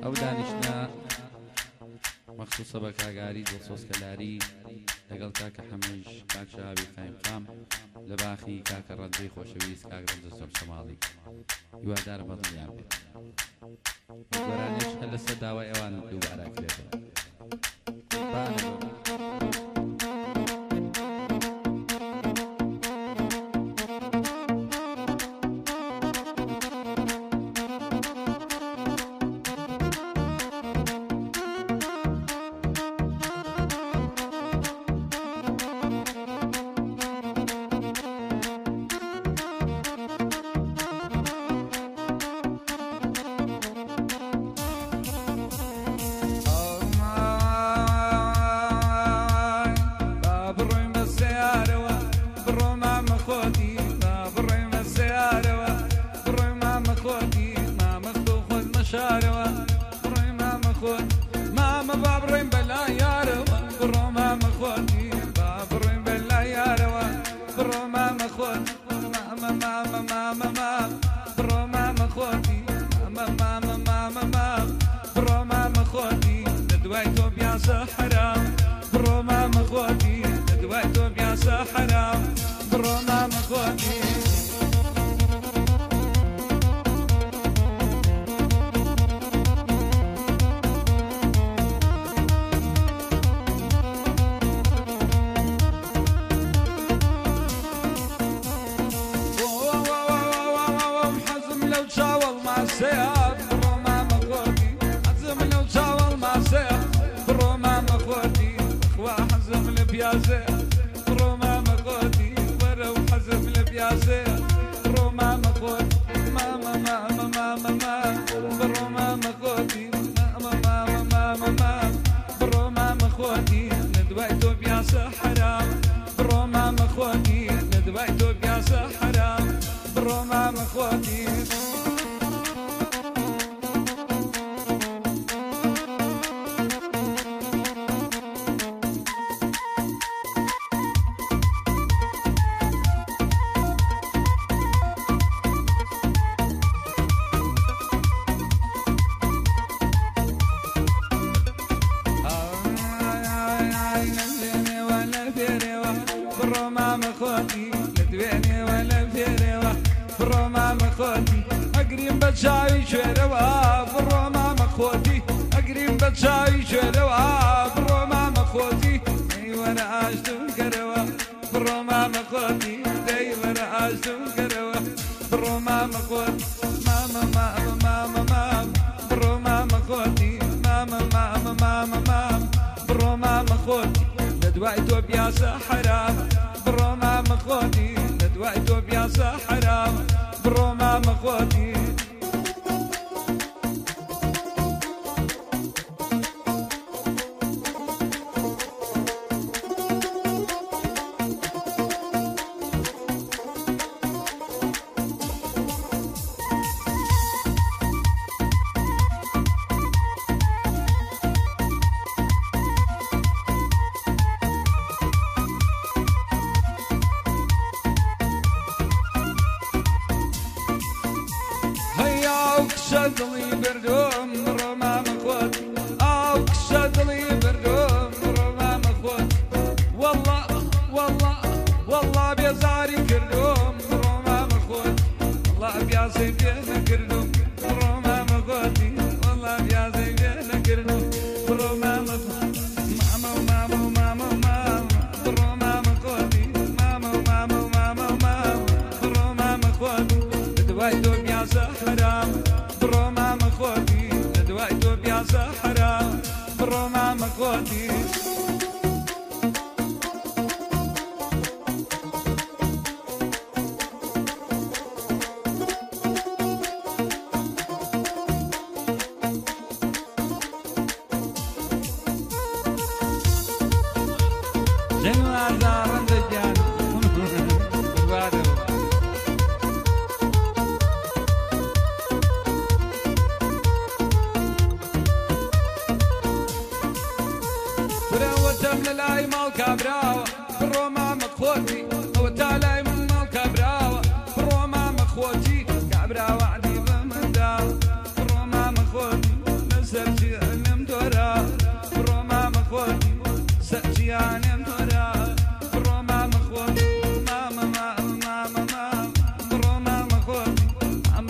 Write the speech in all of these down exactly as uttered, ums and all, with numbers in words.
ئەو دانیشتە مەخصوصە بە کاگاری دڵسۆزکەلاری لەگەڵ کاکە حەمەش کاک شەهابی قایمقام لە باخی کاکە ڕەنجەی خۆشەویست کاک ڕەنجە سەمسەماڵی هیوادارم بەدڵیان بێت گۆرانیش هەر لەسەر داوای ئەوان دووبارە کرێتەوە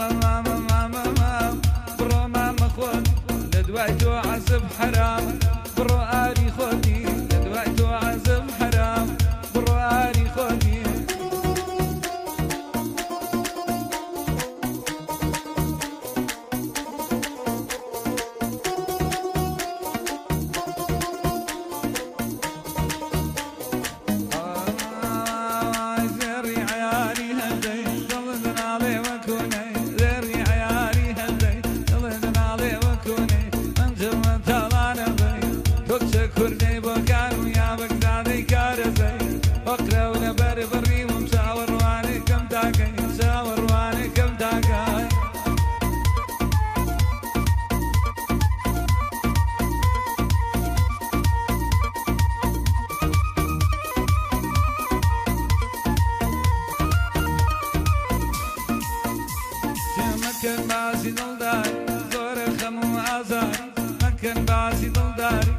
ماما ماما ماما برو ماما خود لدواي تو عزب حرام برو آري خودي لدواي تو عزب حرام برو آري خودي كردي بوكان ويا بغدادي كارزي بقرا ولا بر بري ومساور واني كم داقي مساور واني كم داقي مكن باسي دلداري زور خمو ازاري مكن باسي دلداري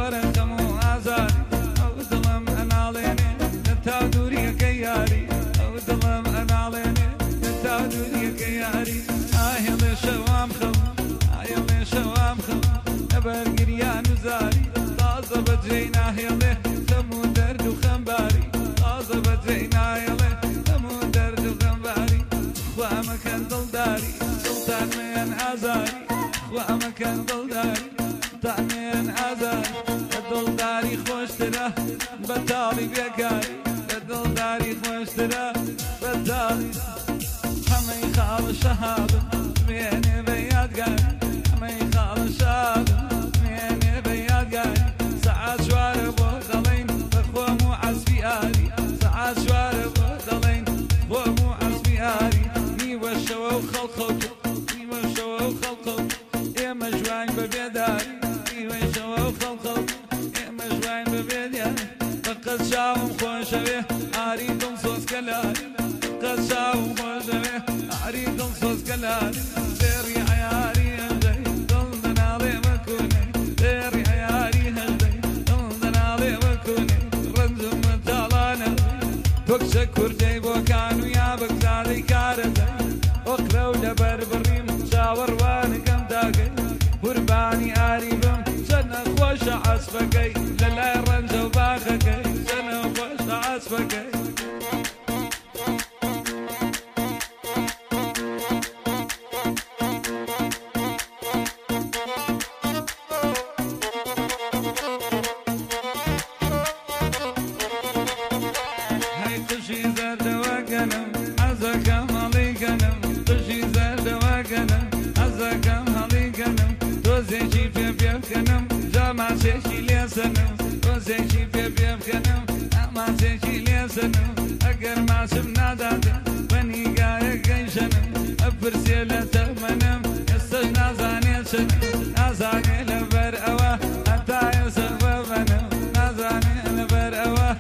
ياري او ظلم انا عليني نتعدوني كياري اهل شوام خم اهل شوام خم ابر قريان وزاري طازه بجينا هيله تمو درد وخنباري طازه بجينا هيله تمو درد وخنباري خوا مكان دلداري سلطان من ازاري خوا مكان دلداري سلطان من ازاري دلداري خوش ترى بطالي بيقاري دلداري خوش ترى بدالي حمي خال شهاب ميني بياد قاي حمي خال شهاب ميني بياد قاي ساعات شوارب ودلين بخوا مو عزبي آري ساعات شوارب ودلين بخوا مو عزبي آري ني وشوا وخلقو ني وشوا وخلقو يا مجوان ببيداري ني وشوا وخلقو يا مجوان ببيداري قد شاوم خوش به عريض صوص كلاري قد شاوم خوش به عريض صوص كلاري ديري عياري هجي ضلنا علي مكوني ديري عياري هجي ضلنا علي مكوني رنزم متالانا بكشك كردي بوكان ويا بغدادي كارزي اقرا ودبر بريم شاور واني كم داقي قرباني قريبم سنة خوش عصفكي للا رنز وباخكي سنة خوش عصفكي هاي تشي زرد وقنم عزك مالي قنم تشي زرد وقنم عزك مالي قنم توزيشي في بيفكنم جامع سيشي ليسنم توزيشي في بيفكنم أما سيشي ليسنم أقر ما سمنا دادم بني قايق قيشنم أبرسي لتمنم يستجنا زاني سنم نازاني لبر أوا حتى يسغب منم نازاني لبر أوا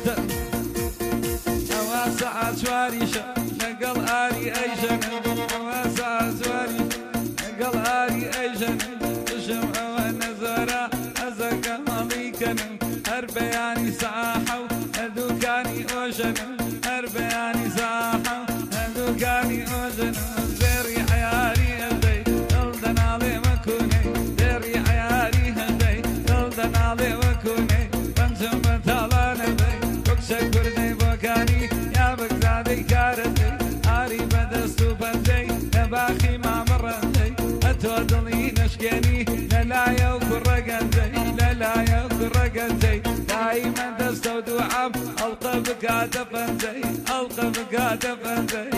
أوا ساعة شواريشة نقل آري أي جنم أوا ساعة شواريشة نقل آري أي جنم تشم أوا نزارة أزكى ماليكنم هربياني ساحة هدوكاني أوجنم هربياني ساحة هدوكاني أوجنم زيري حياري هدي دلدن علي مكوني زيري حياري هدي دلدن علي مكوني بنجم بطالان هدي بكشك كردي بوكاني يا بغدادي كارتي آري بدستو بنجي نباخي ما مرنجي أتودلي نشكيني للايا وكرقنجي للايا وكرقنجي دايما دستو دوعب ألقى بكاتة فنجي ألقى بكاتة فنجي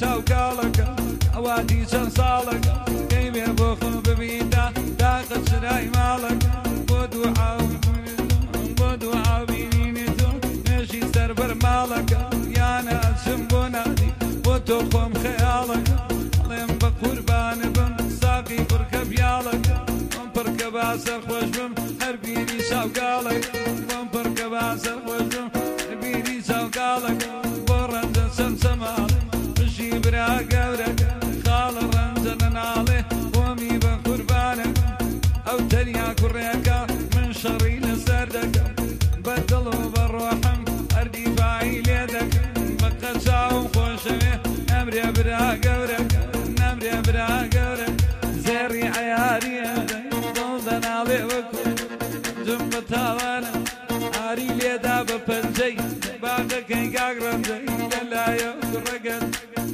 چاو کاڵەکە ئەواتی چەند ساڵەکە کەیمێ بۆ خۆ ببیدا داقە چرای ماڵەکە بۆ دوعاو بۆ دوعاوینینی تۆ نێژی سەر بەر ماڵەکە یانە ئەچم بۆ نادی بۆ تۆ خۆم خەیاڵەکە ئەڵێم بە قوربانە بم ساقی پڕکە پیاڵەکە بۆم پڕکە باسە خۆش بم هەر بیری چاوکاڵەکە بۆم پڕکە باسە خۆش بم هەر بیری چاوکاڵەکە بۆ ڕەنجە چەند چەماڵێ بژی برا گەورەکە خاڵە ڕەنجە نەناڵێ بۆمی بە قوربانەکە ئەو تەنیا کوڕێکە من شەڕی لەسەر دەکەم بە دڵ و بە ڕۆحم هەر دیفاعی لێ دەکەم بە قەچاوم خۆشەوێ نەمرێ برا گەورەکە نەمرێ برا گەورەکە زێڕی عەیاریە دڵ دەناڵێ وەکو جم بە تاوانە ئاری لێدا بە پەنجەی باغەکەی گاگ ڕەنجەی لەلایە کوڕەگەن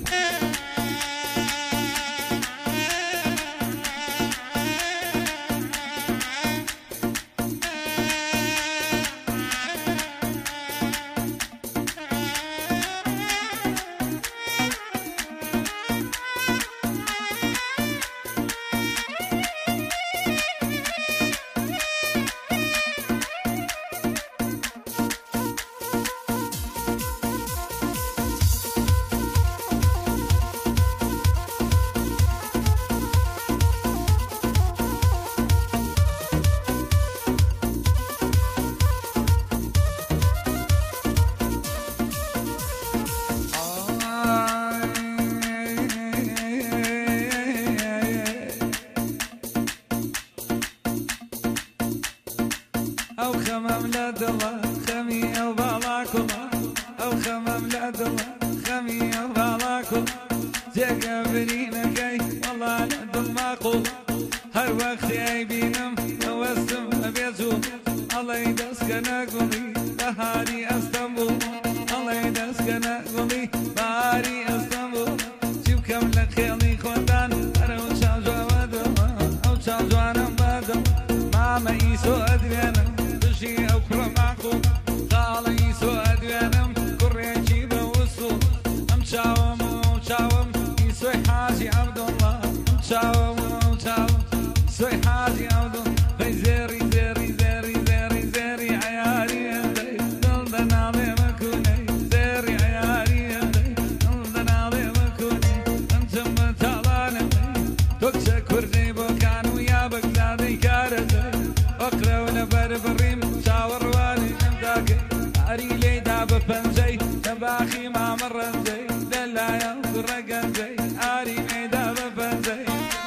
ئەو خەمەم لە دڵە خەمی ئەو باڵا کوڵە ئەو خەمەم لە دڵە خەمی ئەو باڵا کوڵە جێگە برینەکەی وەڵا لە دڵ ماقوڵ هەر وەختی ئەیبینم ئەوەستم ئەبێ جوڵ ئەڵێ دەستکەنە گوڵی بەهاری ئەستەمبوڵ ئەڵێ دەستکەنە گوڵی بەهاری ئەستەمبوڵ چی بکەم لە خێڵی خۆتان هەر ئەو چاو جوانە دڵە ئەو چاو جوانم بەدڵ مامە ئیسۆ ئەدوێنم ئەو کوڕە ماقوڵ خاڵە ئیسۆ ئەدوێنم کوڕێکی بە وسوڵ ئەم چاوم ئەو چاوم ئیسۆی حاجی عەبدوڵڵا ئەم چاوم ئەو چاوم ئیسۆی حاجی عەبدوڵڵا بەی زێڕی زێڕی زێڕی زێڕی زێڕی عەیاری هەندەی دڵ دەناڵێ مەکوونەی زێڕی عەیاری هەندەی دڵ دەناڵێ مەکوونەی ئەمچم بە تاڵانەمەی تۆ کچە کوردەی بۆ کان و یا بەگزادەی کارەزەی ئەقرەو لە بەربڕیم چاوەڕوانی ئەمداکەی ئاری لێیدا بە پەنجەی لە باخی مامە ڕەنجەی لەلایە کوڕە گەنجەی ئاری لێیدا بە پەنجەی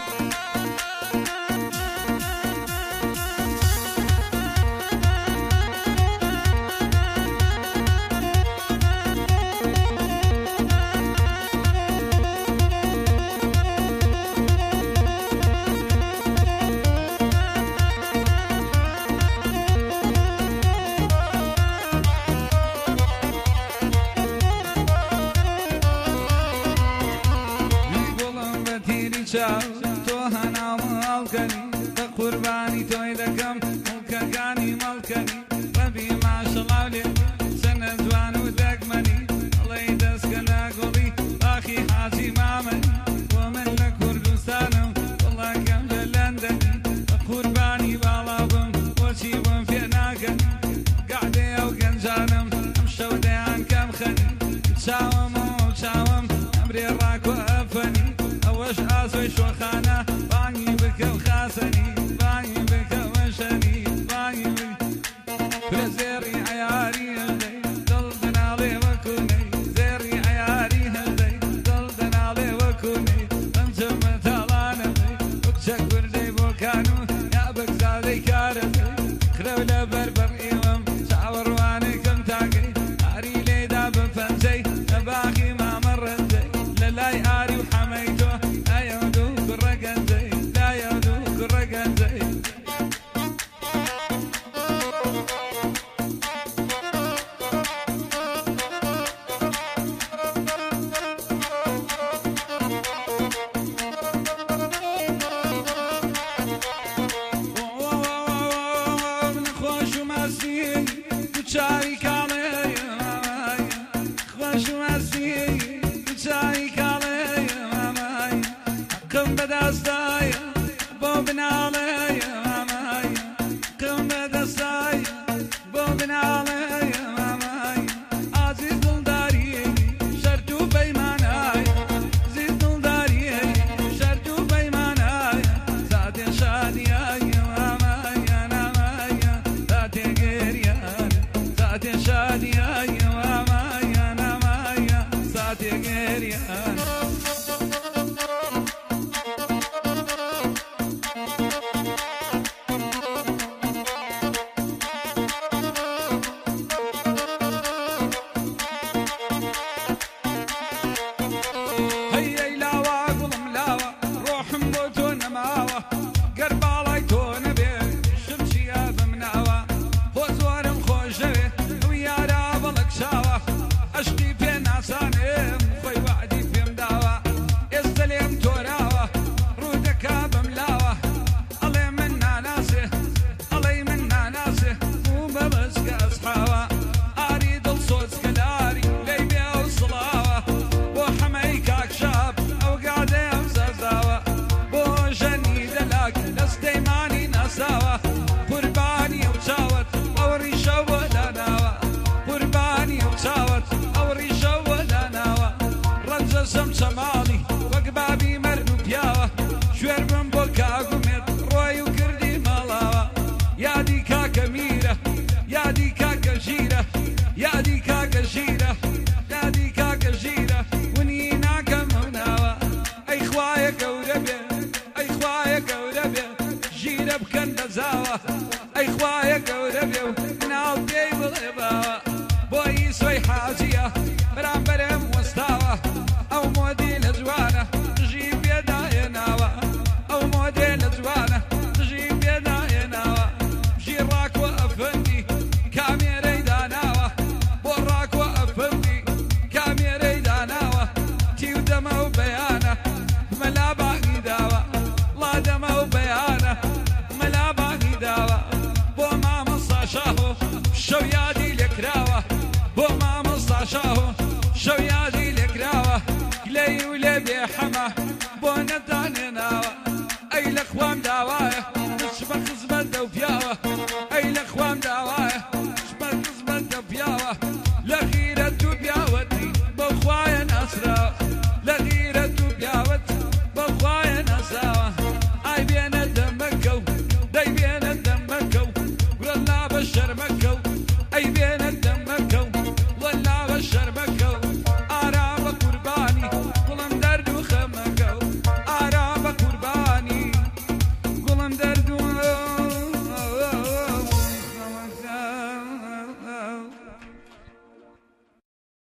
تۆ هەناوە هەڵکەنی بە قوربانی تۆی دەکەم مڵکەکانی مەڵکەنی ڕەبی ماشەڵاو لێ سەنە جوان و دەگمەنی ئەڵێ دەستکەنە گوڵی باخی حاجی مامەنی بۆ من لە کوردستانم وڵاکەم لە لەندەنی بە قوربانی باڵا بم بۆچی بۆم پێ ناکەنی گەعدێ ئەو گەنجانم ئەم شەو دەیان کەم خەنی چاوم و چاوم ئەمرێ ڕاکۆ ئەفەنی ئەوەش ئاسۆی شۆخانە بانگی بکە و خاسەنی بانگی بکە وەشەنی بانگی بکە زێڕی عەیاری هەندەی دڵ دەناڵێ وەکوونەی زێڕی عەیاری هەندەی دڵ دەناڵێ وەکوونەی دەستایە بۆ بناڵەیە مامایە قەوم بە دەستایە بۆ بناڵەیە مامایە ئازیز دڵداریە شەرت و پەیمانایە زیز دڵداریە شەرت و پەیمانایە زاتێ شادیایە مامایە نامایە زاتێ گێریانە زاتێ شادیایە مامایە نامایە زاتێ گێریانە سەماڵی وەک بابی مەرد و پیاوە شوێر بم بۆ کاگومێت ڕۆی و کردی ماڵاوە یادی کاکە میرە یادی کاکە ژیرە یادی کاکە ژیرە یادی کاکە ژیرە ونی ناکەم ئەو ناوە ئەی خوایە گەورە بێ ئەی خوایە گەورە بێ ژیرە بکەن بە زاوە ئەی خوایە گەورە بێ و ناو پێی بڵێ باوە بۆی سۆی حاجیە بەرامبەرم وەستاوە ئەو مۆدیلە جوانە دژی پێداهێناوە ئەو مۆدیلە جوانە دژی پێداهێناوە ژی ڕاکوە ئەفەندی کامێرەی داناوە بۆ ڕاکوە ئەفەندی کامێرەی داناوە تیو دەمە و بەیانە مەلا باقی داوە ڵا دەمە و بەیانە مەلا باقی داوە بۆ مامۆستا شاهۆ شەو یادی لێکراوە بۆ مامۆستا شاهۆ شەو یادی لێکراوە لێی و لێ بێحەمە بۆ نەدانێناوە ئەی لە خوام داوایە دش بە خزمەت دە و پیاوە